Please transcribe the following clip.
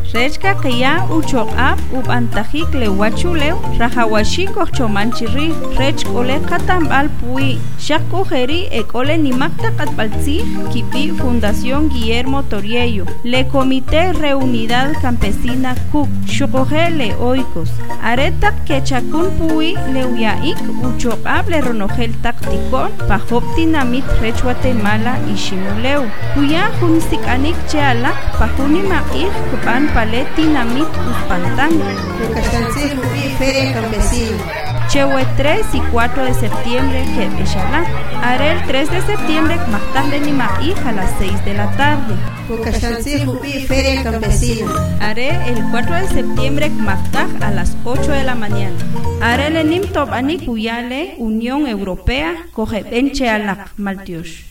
Rechka kaya uchoqab ubantajik le wachuleu rajawashiko chomanchiri rech ole katambal pui shako jeri ekole nimakta katbalzi kipi Fundación Guillermo Toriello le Comité Reunidad Campesina Cook shukojele oikos aretak kechakun pui le uyaik uchoqab le ronojel taktikon pajoptinamit rech Guatemala ishimuleu kuya junistikanik cheala pajuni maik kupan paleti namit uspantan. Feria Campesina. Chewe 3 y 4 de septiembre que Bechalá. Haré el 3 de septiembre Magdalena ni Maí a las 6 de la tarde. Feria Campesina. Haré el 4 de septiembre Magdaj a las 8 de la mañana. Haré el Enim Tobani Cuyale Unión Europea coge Benche Alak Maltiush.